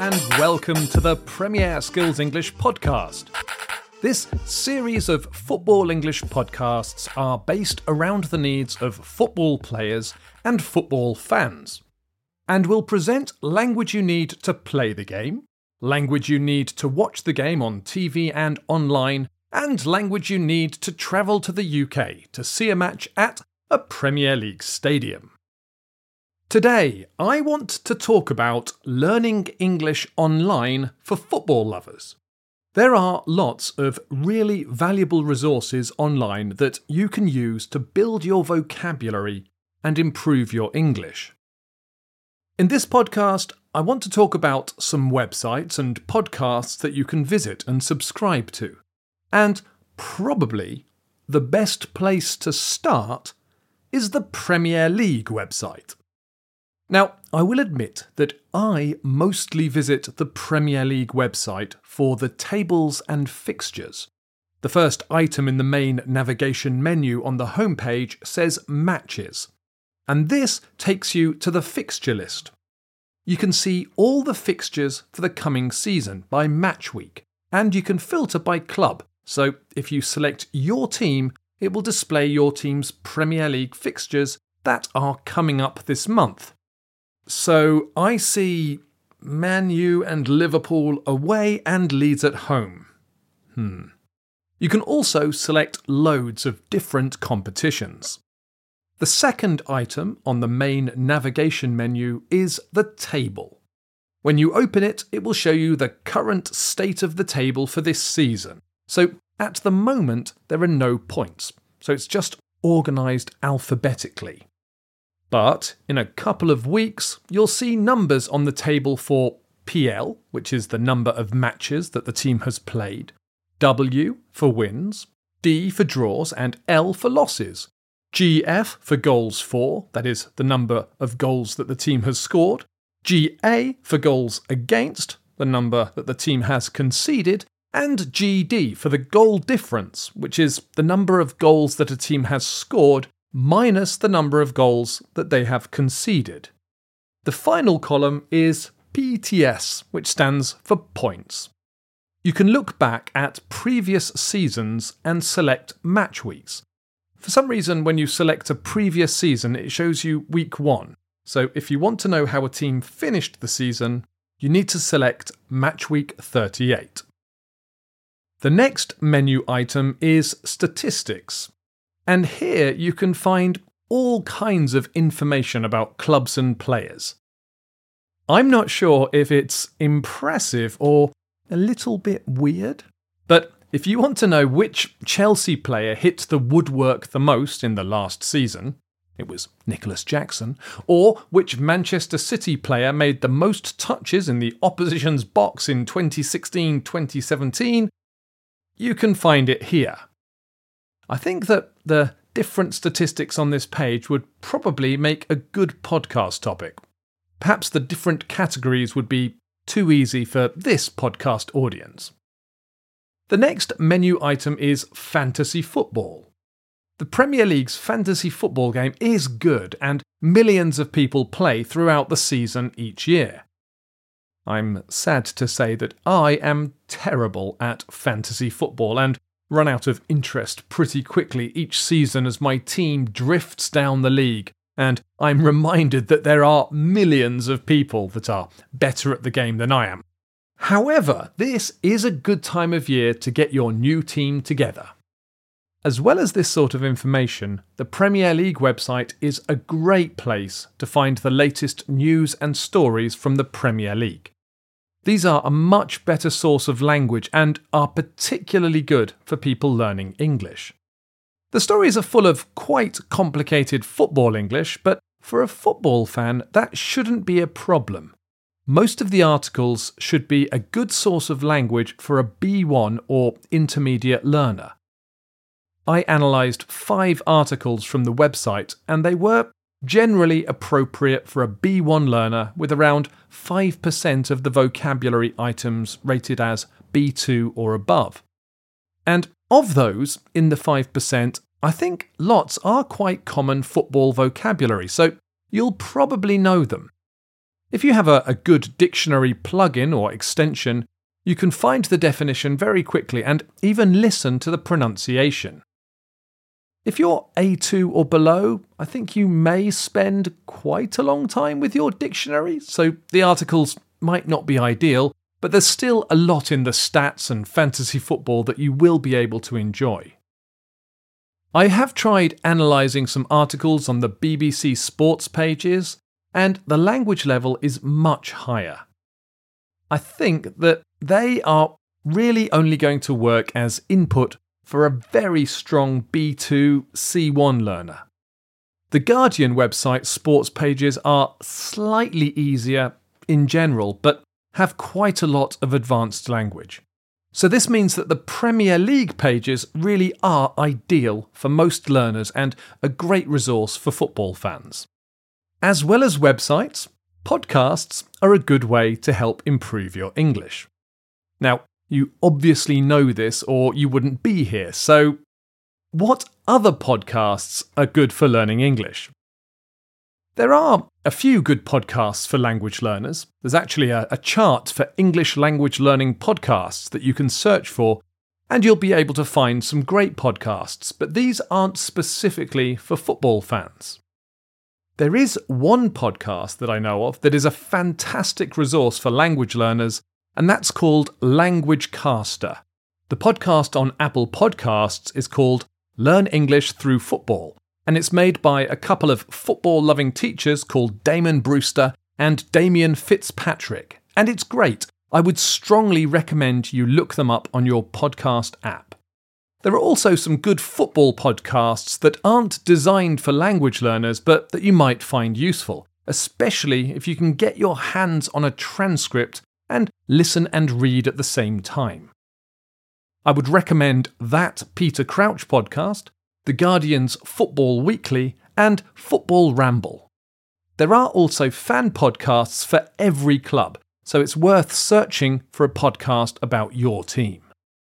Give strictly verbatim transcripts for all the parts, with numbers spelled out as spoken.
and welcome to the Premier Skills English podcast. This series of football English podcasts are based around the needs of football players and football fans, and will present language you need to play the game, language you need to watch the game on T V and online, and language you need to travel to the U K to see a match at a Premier League stadium. Today, I want to talk about learning English online for football lovers. There are lots of really valuable resources online that you can use to build your vocabulary and improve your English. In this podcast, I want to talk about some websites and podcasts that you can visit and subscribe to. And probably the best place to start is the Premier League website. Now, I will admit that I mostly visit the Premier League website for the tables and fixtures. The first item in the main navigation menu on the homepage says Matches, and this takes you to the fixture list. You can see all the fixtures for the coming season by match week, and you can filter by club, so if you select your team, it will display your team's Premier League fixtures that are coming up this month. So I see Man U and Liverpool away and Leeds at home. Hmm. You can also select loads of different competitions. The second item on the main navigation menu is the table. When you open it, it will show you the current state of the table for this season. So at the moment, there are no points, so it's just organised alphabetically. But in a couple of weeks, you'll see numbers on the table for P L, which is the number of matches that the team has played, W for wins, D for draws, and L for losses, G F for goals for, that is the number of goals that the team has scored, G A for goals against, the number that the team has conceded, and G D for the goal difference, which is the number of goals that a team has scored minus the number of goals that they have conceded. The final column is P T S, which stands for points. You can look back at previous seasons and select match weeks. For some reason, when you select a previous season, it shows you week one. So if you want to know how a team finished the season, you need to select match week thirty-eight. The next menu item is statistics. And here you can find all kinds of information about clubs and players. I'm not sure if it's impressive or a little bit weird, but if you want to know which Chelsea player hit the woodwork the most in the last season, it was Nicholas Jackson, or which Manchester City player made the most touches in the opposition's box in twenty sixteen twenty seventeen, you can find it here. I think that the different statistics on this page would probably make a good podcast topic. Perhaps the different categories would be too easy for this podcast audience. The next menu item is fantasy football. The Premier League's fantasy football game is good, and millions of people play throughout the season each year. I'm sad to say that I am terrible at fantasy football and run out of interest pretty quickly each season as my team drifts down the league, and I'm reminded that there are millions of people that are better at the game than I am. However, this is a good time of year to get your new team together. As well as this sort of information, the Premier League website is a great place to find the latest news and stories from the Premier League. These are a much better source of language and are particularly good for people learning English. The stories are full of quite complicated football English, but for a football fan, that shouldn't be a problem. Most of the articles should be a good source of language for a B one or intermediate learner. I analysed five articles from the website, and they were generally appropriate for a B one learner with around five percent of the vocabulary items rated as B two or above. And of those, in the five percent, I think lots are quite common football vocabulary, so you'll probably know them. If you have a, a good dictionary plugin or extension, you can find the definition very quickly and even listen to the pronunciation. If you're A two or below, I think you may spend quite a long time with your dictionary, so the articles might not be ideal, but there's still a lot in the stats and fantasy football that you will be able to enjoy. I have tried analysing some articles on the B B C Sports pages, and the language level is much higher. I think that they are really only going to work as input for a very strong B two C one learner. The Guardian website sports pages are slightly easier in general, but have quite a lot of advanced language. So this means that the Premier League pages really are ideal for most learners and a great resource for football fans. As well as websites, podcasts are a good way to help improve your English. Now, you obviously know this or you wouldn't be here, so what other podcasts are good for learning English? There are a few good podcasts for language learners. There's actually a, a chart for English language learning podcasts that you can search for, and you'll be able to find some great podcasts, but these aren't specifically for football fans. There is one podcast that I know of that is a fantastic resource for language learners, and that's called Language Caster. The podcast on Apple Podcasts is called Learn English Through Football, and it's made by a couple of football-loving teachers called Damon Brewster and Damien Fitzpatrick, and it's great. I would strongly recommend you look them up on your podcast app. There are also some good football podcasts that aren't designed for language learners, but that you might find useful, especially if you can get your hands on a transcript and listen and read at the same time. I would recommend That Peter Crouch podcast, The Guardian's Football Weekly, and Football Ramble. There are also fan podcasts for every club, so it's worth searching for a podcast about your team.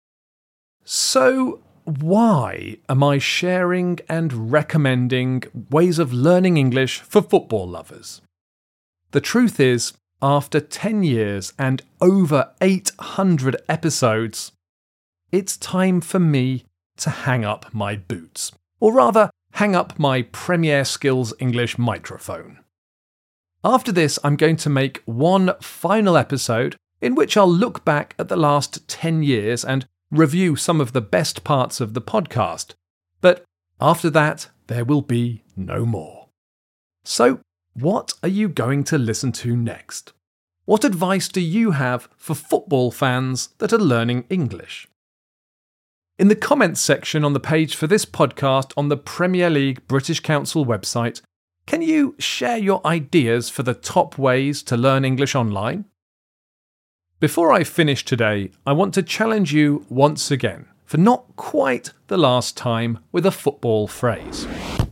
So, why am I sharing and recommending ways of learning English for football lovers? The truth is, after ten years and over eight hundred episodes, it's time for me to hang up my boots. Or rather, hang up my Premier Skills English microphone. After this, I'm going to make one final episode in which I'll look back at the last ten years and review some of the best parts of the podcast. But after that, there will be no more. So, what are you going to listen to next? What advice do you have for football fans that are learning English? In the comments section on the page for this podcast on the Premier League British Council website, can you share your ideas for the top ways to learn English online? Before I finish today, I want to challenge you once again, for not quite the last time, with a football phrase.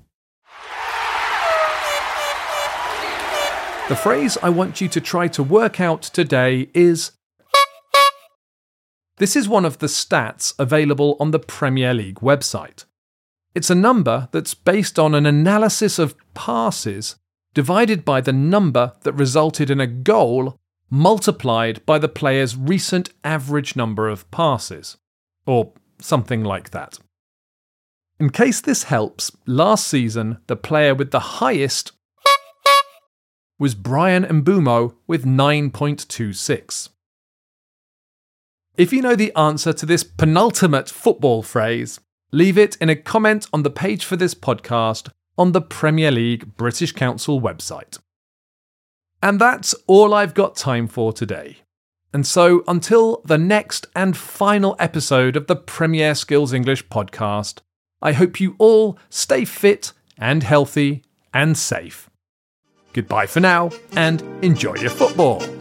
The phrase I want you to try to work out today is... This is one of the stats available on the Premier League website. It's a number that's based on an analysis of passes divided by the number that resulted in a goal multiplied by the player's recent average number of passes, or something like that. In case this helps, last season the player with the highest was Brian Mbeumo with nine point two six. If you know the answer to this penultimate football phrase, leave it in a comment on the page for this podcast on the Premier League British Council website. And that's all I've got time for today. And so until the next and final episode of the Premier Skills English podcast, I hope you all stay fit and healthy and safe. Goodbye for now, and enjoy your football.